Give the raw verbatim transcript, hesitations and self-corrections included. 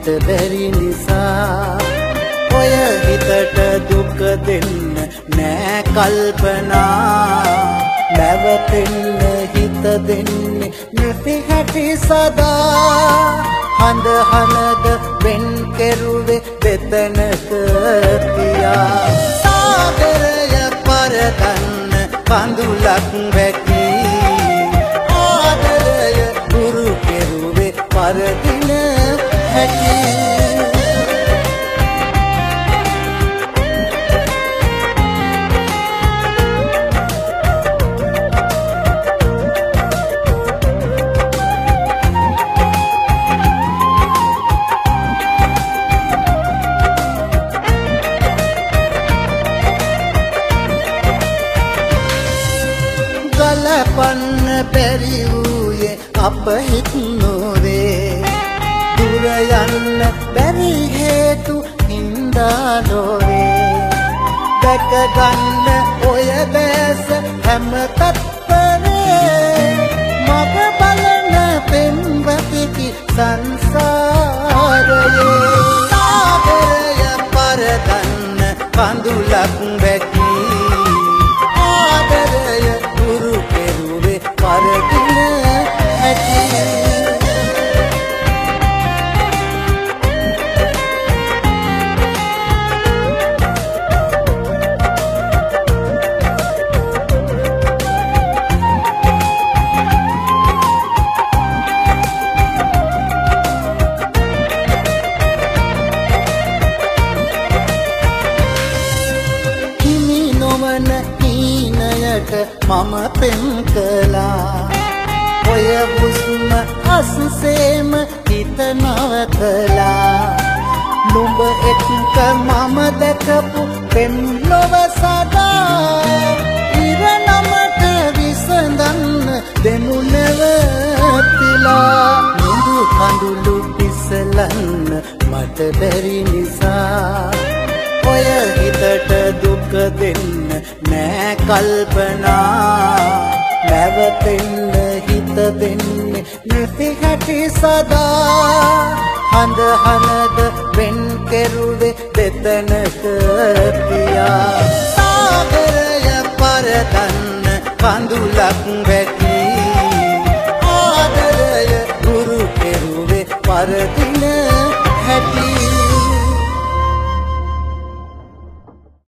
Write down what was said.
මට බැරි නිසා ඔය හිතට දුක දෙන්න නෑ කල්පනා නැවතෙන්න හිත දෙන්නේ නැති හැටි සදා හඳ හනද වෙන් කෙරුවේ දෙතනක තියා සාගරය පරදන්න කඳුලක් වැකී ආදරය ගුරු කෙරුවේ පරදින හැටි ගලපන්න බැරි වූයේ අප හිතුවේ දුර යන්න බැරි හේතු හින්දා නොවේ දැක ගන්න ඔය බෑස හැම තත්පරේ මග බලන පෙම්වතෙකි සංසාරයේ සාගරය පරදන්න කඳුලක් වැකී ආදරය ගුරු කෙරුවේ පරදින හැටි හිමි නොවන හීනයට මම පෙම් කළා ඔය හුස්ම අස්සේම හිත නවතලා නුඹ එක්ක මම දැකපු පෙම් ලොව සදා ඉර නමට විසඳන්න දෙමු නැවතිලා නුඹ කඳුළු පිසලන්න මට බැරි නිසා ඔය හිතට දුක දෙන්න නෑ කල්පනා නැවතෙන්න හිත දෙන්නේ නැති හැටි සදා හඳ හනද වෙන් කෙරුවේ දෙතනක තියා සාගරය පරදන්න කඳුලක් වැ